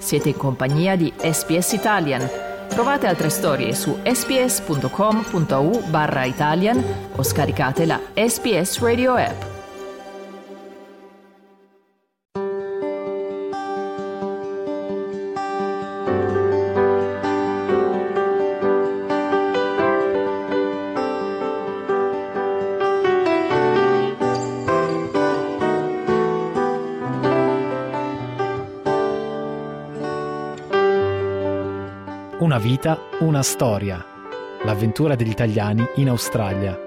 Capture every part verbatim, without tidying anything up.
Siete in compagnia di S B S Italian. Trovate altre storie su sbs.com.au barra Italian o scaricate la S B S Radio app. Una vita, una storia. L'avventura degli italiani in Australia.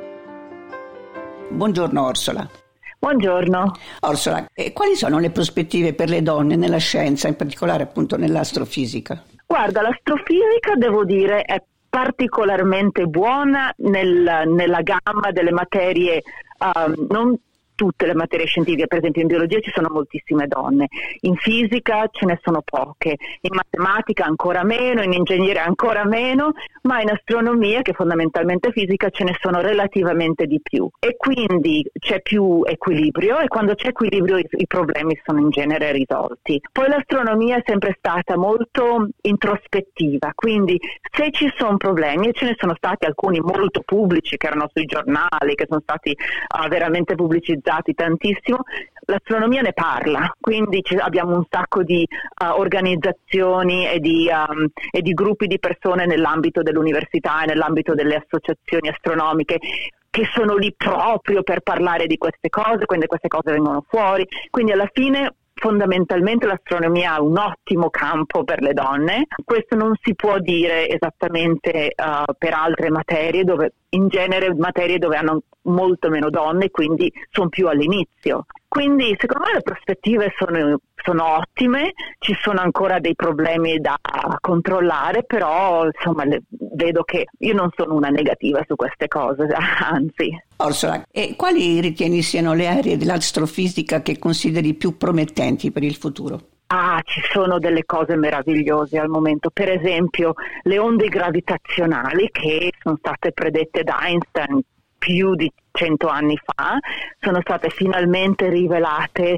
Buongiorno Orsola. Buongiorno. Orsola, eh, quali sono le prospettive per le donne nella scienza, in particolare appunto nell'astrofisica? Guarda, l'astrofisica devo dire è particolarmente buona nel, nella gamma delle materie, um, non tutte le materie scientifiche. Per esempio in biologia ci sono moltissime donne, in fisica ce ne sono poche, in matematica ancora meno, in ingegneria ancora meno, ma in astronomia, che è fondamentalmente fisica, ce ne sono relativamente di più, e quindi c'è più equilibrio, e quando c'è equilibrio i, i problemi sono in genere risolti. Poi l'astronomia è sempre stata molto introspettiva, quindi se ci sono problemi, e ce ne sono stati alcuni molto pubblici che erano sui giornali, che sono stati uh, veramente pubblicizzati tantissimo, l'astronomia ne parla, quindi ci, abbiamo un sacco di uh, organizzazioni e di, um, e di gruppi di persone nell'ambito dell'università e nell'ambito delle associazioni astronomiche che sono lì proprio per parlare di queste cose, quindi queste cose vengono fuori, quindi alla fine fondamentalmente l'astronomia è un ottimo campo per le donne. Questo non si può dire esattamente uh, per altre materie, dove in genere materie dove hanno molto meno donne, quindi sono più all'inizio. Quindi secondo me le prospettive sono, sono ottime, ci sono ancora dei problemi da controllare, però insomma le, vedo che io non sono una negativa su queste cose, anzi. Orsola, e quali ritieni siano le aree dell'astrofisica che consideri più promettenti per il futuro? Ah, ci sono delle cose meravigliose al momento, per esempio le onde gravitazionali che sono state predette da Einstein più di cento anni fa, sono state finalmente rivelate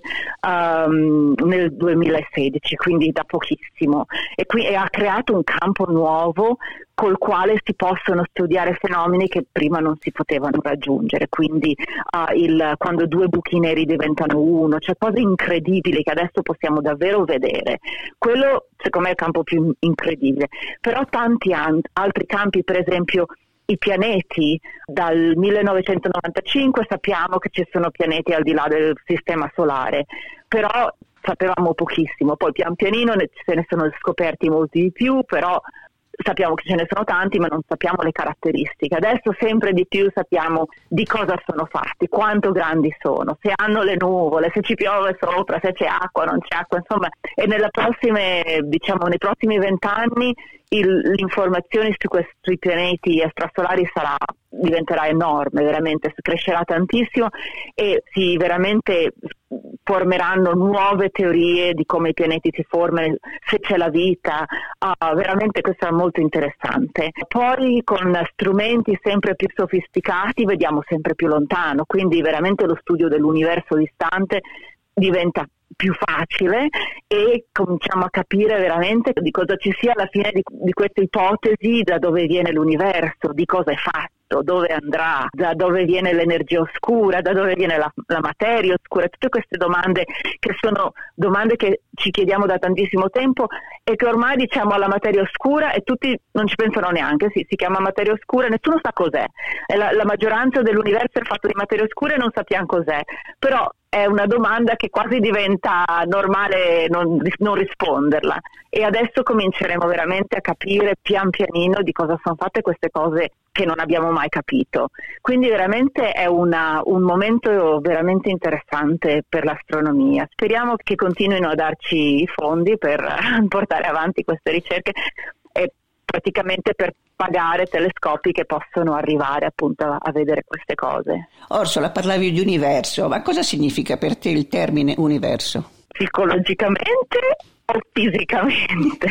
um, nel duemilasedici, quindi da pochissimo, e, qui, e ha creato un campo nuovo col quale si possono studiare fenomeni che prima non si potevano raggiungere, quindi uh, il, quando due buchi neri diventano uno, cioè cose incredibili che adesso possiamo davvero vedere. Quello secondo me è il campo più incredibile, però tanti an- altri campi, per esempio i pianeti. Dal millenovecentonovantacinque sappiamo che ci sono pianeti al di là del sistema solare, però sapevamo pochissimo, poi pian pianino ne, se ne sono scoperti molti di più, però sappiamo che ce ne sono tanti, ma non sappiamo le caratteristiche. Adesso sempre di più sappiamo di cosa sono fatti, quanto grandi sono, se hanno le nuvole, se ci piove sopra, se c'è acqua, non c'è acqua, insomma, e nelle prossime, diciamo, nei prossimi vent'anni l'informazione su questi pianeti extrasolari sarà, diventerà enorme, veramente crescerà tantissimo, e si veramente formeranno nuove teorie di come i pianeti si formano, se c'è la vita. Uh, veramente questo è molto interessante. Poi con strumenti sempre più sofisticati vediamo sempre più lontano, quindi veramente lo studio dell'universo distante diventa più facile, e cominciamo a capire veramente di cosa ci sia alla fine di, di questa ipotesi, da dove viene l'universo, di cosa è fatto, dove andrà, da dove viene l'energia oscura, da dove viene la, la materia oscura. Tutte queste domande che sono domande che ci chiediamo da tantissimo tempo, e che ormai diciamo alla materia oscura e tutti non ci pensano neanche. Sì, si chiama materia oscura, nessuno sa cos'è, e la, la maggioranza dell'universo è fatto di materia oscura e non sappiamo cos'è, però è una domanda che quasi diventa normale non, non risponderla, e adesso cominceremo veramente a capire pian pianino di cosa sono fatte queste cose che non abbiamo mai capito. Quindi veramente è una, un momento veramente interessante per l'astronomia. Speriamo che continuino a darci i fondi per portare avanti queste ricerche, e praticamente per pagare telescopi che possono arrivare appunto a vedere queste cose. Orsola, parlavi di universo, ma cosa significa per te il termine universo? Psicologicamente o fisicamente?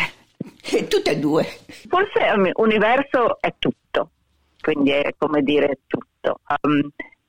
E tutte e due. Forse universo è tutto, quindi è come dire tutto. Um,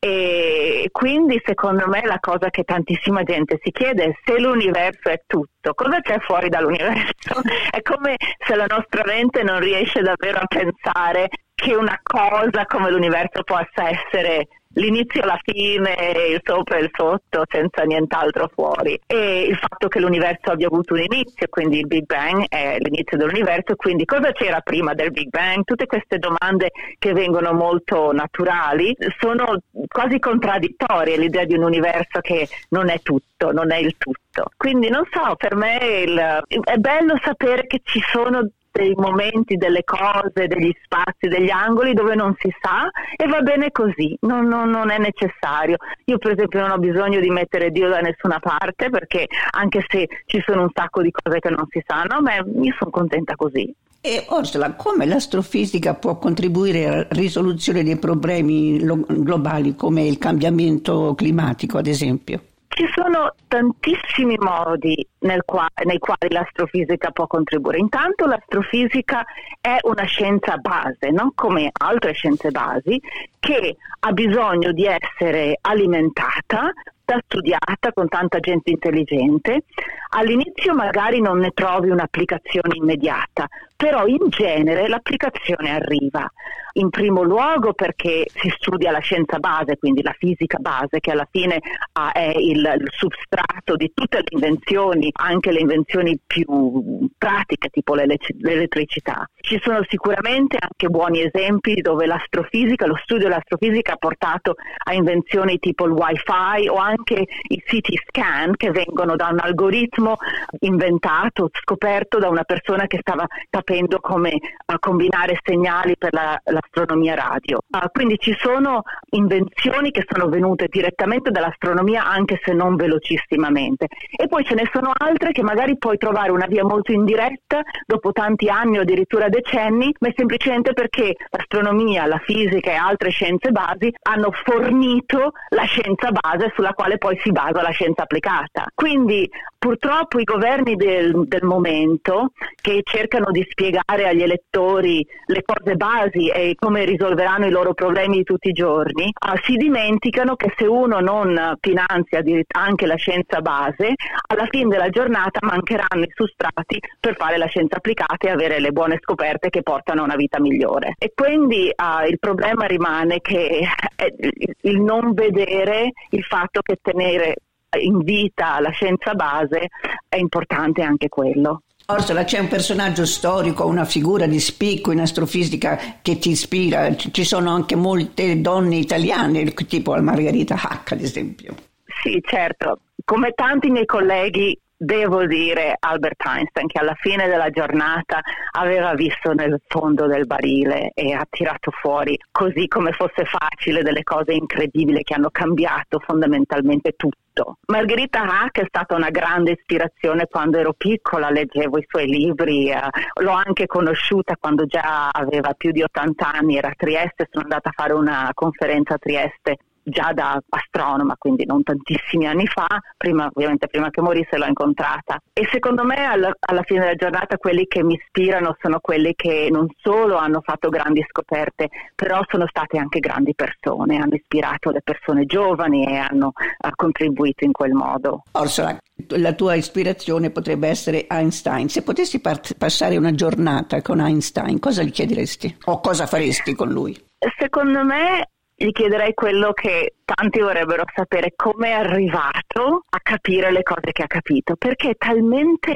E quindi secondo me la cosa che tantissima gente si chiede è: se l'universo è tutto, cosa c'è fuori dall'universo? È come se la nostra mente non riesce davvero a pensare che una cosa come l'universo possa essere l'inizio, la fine, il sopra e il sotto, senza nient'altro fuori. E il fatto che l'universo abbia avuto un inizio, quindi il Big Bang è l'inizio dell'universo, quindi cosa c'era prima del Big Bang? Tutte queste domande che vengono molto naturali sono quasi contraddittorie, l'idea di un universo che non è tutto, non è il tutto. Quindi non so, per me il, è bello sapere che ci sono dei momenti, delle cose, degli spazi, degli angoli dove non si sa, e va bene così, non, non, non è necessario. Io per esempio non ho bisogno di mettere Dio da nessuna parte, perché anche se ci sono un sacco di cose che non si sanno, ma io sono contenta così. E Orsola, come l'astrofisica può contribuire alla risoluzione dei problemi lo- globali come il cambiamento climatico, ad esempio? Ci sono tantissimi modi nel qua- nei quali l'astrofisica può contribuire. Intanto l'astrofisica è una scienza base, non come altre scienze basi, che ha bisogno di essere alimentata, studiata con tanta gente intelligente. All'inizio magari non ne trovi un'applicazione immediata, però in genere l'applicazione arriva. In primo luogo perché si studia la scienza base, quindi la fisica base, che alla fine ah, è il, il substrato di tutte le invenzioni, anche le invenzioni più pratiche, tipo l'elettricità. Ci sono sicuramente anche buoni esempi dove l'astrofisica, lo studio dell'astrofisica ha portato a invenzioni tipo il wifi o anche i C T scan, che vengono da un algoritmo inventato, scoperto da una persona che stava capendo come uh, combinare segnali per la, l'astronomia radio. Uh, quindi ci sono invenzioni che sono venute direttamente dall'astronomia, anche se non velocissimamente, e poi ce ne sono altre che magari puoi trovare una via molto indiretta dopo tanti anni o addirittura decenni, ma è semplicemente perché l'astronomia, la fisica e altre scienze basi hanno fornito la scienza base sulla quale poi si basa la scienza applicata. Quindi purtroppo i governi del, del momento, che cercano di spiegare agli elettori le cose basi e come risolveranno i loro problemi di tutti i giorni, uh, si dimenticano che se uno non finanzia anche la scienza base, alla fine della giornata mancheranno i sustrati per fare la scienza applicata e avere le buone scoperte che portano a una vita migliore. E quindi uh, il problema rimane che è il non vedere il fatto che tenere in vita la scienza base è importante anche quello. Orsola, c'è un personaggio storico, una figura di spicco in astrofisica che ti ispira? Ci sono anche molte donne italiane, tipo Margherita Hack, ad esempio. Sì, certo. Come tanti miei colleghi, devo dire Albert Einstein, che alla fine della giornata aveva visto nel fondo del barile e ha tirato fuori, così come fosse facile, delle cose incredibili che hanno cambiato fondamentalmente tutto. Margherita Hack è stata una grande ispirazione quando ero piccola, leggevo i suoi libri, eh, l'ho anche conosciuta quando già aveva più di ottanta anni, era a Trieste, sono andata a fare una conferenza a Trieste già da astronoma, quindi non tantissimi anni fa, prima ovviamente prima che morisse l'ho incontrata. E secondo me alla, alla fine della giornata quelli che mi ispirano sono quelli che non solo hanno fatto grandi scoperte, però sono state anche grandi persone, hanno ispirato le persone giovani e hanno uh, contribuito in quel modo. Orsola, la tua ispirazione potrebbe essere Einstein. Se potessi part- passare una giornata con Einstein, cosa gli chiederesti? O cosa faresti con lui? Secondo me gli chiederei quello che tanti vorrebbero sapere: come è arrivato a capire le cose che ha capito, perché è talmente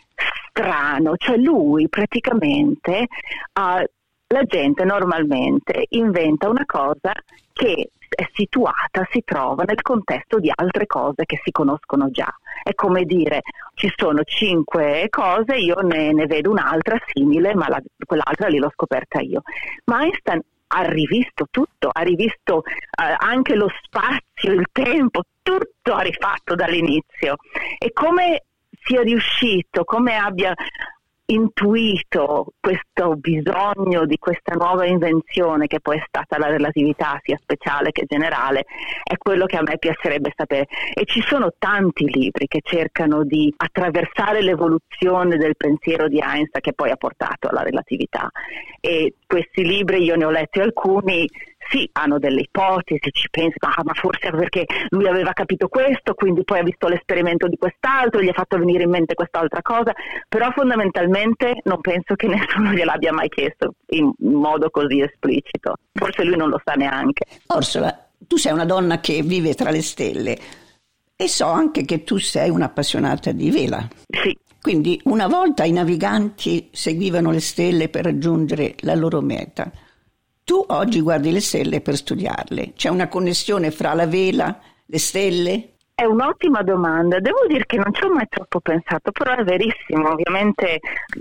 strano. Cioè lui praticamente, uh, la gente normalmente inventa una cosa che è situata, si trova nel contesto di altre cose che si conoscono già. È come dire, ci sono cinque cose, io ne, ne vedo un'altra simile, ma la, quell'altra lì l'ho scoperta io. Ma Einstein ha rivisto tutto, ha rivisto eh, anche lo spazio, il tempo, tutto ha rifatto dall'inizio. E come sia riuscito, come abbia intuito questo bisogno di questa nuova invenzione che poi è stata la relatività sia speciale che generale, è quello che a me piacerebbe sapere. E ci sono tanti libri che cercano di attraversare l'evoluzione del pensiero di Einstein che poi ha portato alla relatività, e questi libri io ne ho letti alcuni, sì, hanno delle ipotesi, ci pensano, ah, ma forse perché lui aveva capito questo, quindi poi ha visto l'esperimento di quest'altro, gli ha fatto venire in mente quest'altra cosa, però fondamentalmente non penso che nessuno gliel'abbia mai chiesto in modo così esplicito. Forse lui non lo sa neanche. Orsola, tu sei una donna che vive tra le stelle e so anche che tu sei un'appassionata di vela. Sì. Quindi una volta i naviganti seguivano le stelle per raggiungere la loro meta. Tu oggi guardi le stelle per studiarle. C'è una connessione fra la vela, le stelle? È un'ottima domanda. Devo dire che non ci ho mai troppo pensato, però è verissimo. Ovviamente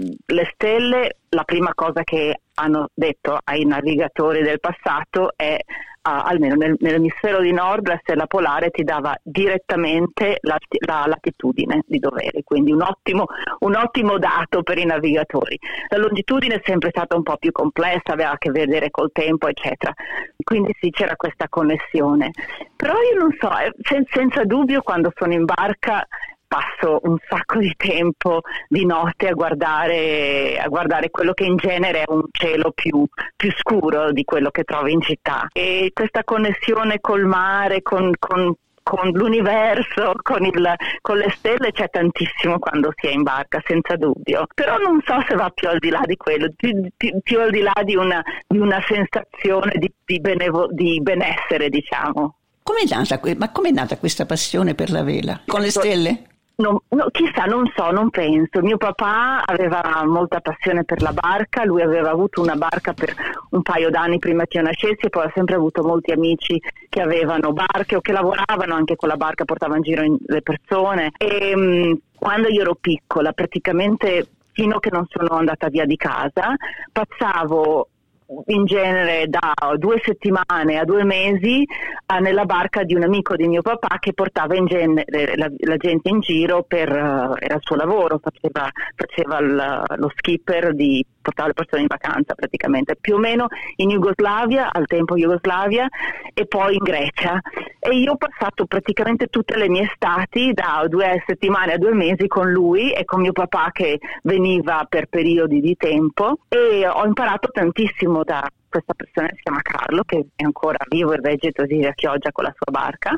le stelle, la prima cosa che hanno detto ai navigatori del passato è, uh, almeno nel, nell'emisfero di nord, la stella polare ti dava direttamente la, la latitudine di dove eri, quindi un ottimo, un ottimo dato per i navigatori. La longitudine è sempre stata un po' più complessa, aveva a che vedere col tempo, eccetera. Quindi sì, c'era questa connessione. Però io non so, sen- senza dubbio quando sono in barca passo un sacco di tempo di notte a guardare, a guardare quello che in genere è un cielo più, più scuro di quello che trovi in città. E questa connessione col mare, con, con, con l'universo, con, il, con le stelle c'è tantissimo quando si è in barca, senza dubbio. Però non so se va più al di là di quello, più, più, più al di là di una, di una sensazione di, di, benevo, di benessere, diciamo. Com'è nata, ma com'è nata questa passione per la vela? Con le stelle? No, no, chissà, non so, non penso. Mio papà aveva molta passione per la barca, lui aveva avuto una barca per un paio d'anni prima che io nascessi e poi ha sempre avuto molti amici che avevano barche o che lavoravano anche con la barca, portavano in giro le persone. E mh, quando io ero piccola, praticamente fino a che non sono andata via di casa, passavo in genere da due settimane a due mesi eh, nella barca di un amico di mio papà che portava in genere la, la gente in giro per uh, era il suo lavoro, faceva, faceva il, lo skipper, di portava le persone in vacanza praticamente, più o meno in Jugoslavia, al tempo Jugoslavia, e poi in Grecia. E io ho passato praticamente tutte le mie estati da due settimane a due mesi con lui e con mio papà che veniva per periodi di tempo, e ho imparato tantissimo da questa persona che si chiama Carlo, che è ancora vivo e vegeto di Chioggia con la sua barca,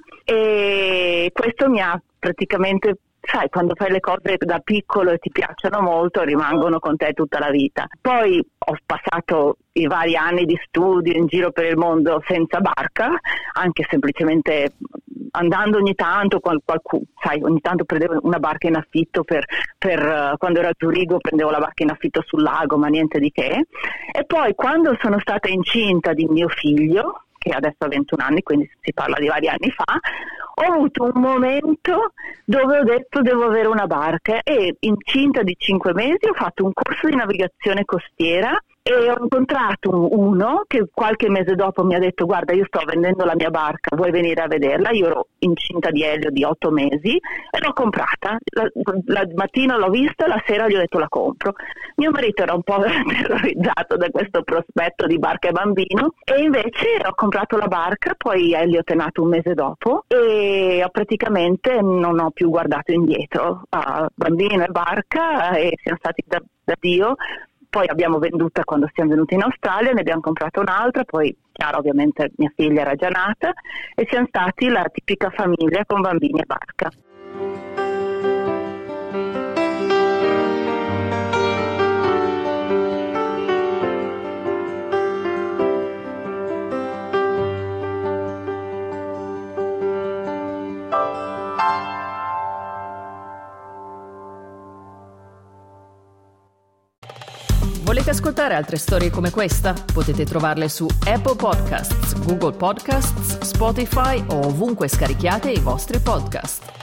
e questo mi ha praticamente, sai, quando fai le cose da piccolo e ti piacciono molto, rimangono con te tutta la vita. Poi ho passato i vari anni di studio in giro per il mondo senza barca, anche semplicemente andando ogni tanto, qual, qualcuno, sai, ogni tanto prendevo una barca in affitto per, per uh, quando ero a Zurigo prendevo la barca in affitto sul lago, ma niente di che. E poi quando sono stata incinta di mio figlio, che adesso ha ventuno anni, quindi si parla di vari anni fa, ho avuto un momento dove ho detto devo avere una barca, e incinta di cinque mesi ho fatto un corso di navigazione costiera e ho incontrato uno che qualche mese dopo mi ha detto: guarda, io sto vendendo la mia barca, vuoi venire a vederla? Io ero incinta di Elio di otto mesi e l'ho comprata. La, la mattina l'ho vista, la sera gli ho detto la compro. Mio marito era un po' terrorizzato da questo prospetto di barca e bambino, e invece ho comprato la barca, poi Elliot è nato un mese dopo e ho praticamente non ho più guardato indietro. Ah, bambino e barca, e siamo stati da, da Dio. Poi abbiamo venduta quando siamo venuti in Australia, ne abbiamo comprata un'altra, poi chiaro ovviamente mia figlia era già nata, e siamo stati la tipica famiglia con bambini e barca. Volete ascoltare altre storie come questa? Potete trovarle su Apple Podcasts, Google Podcasts, Spotify o ovunque scarichiate i vostri podcast.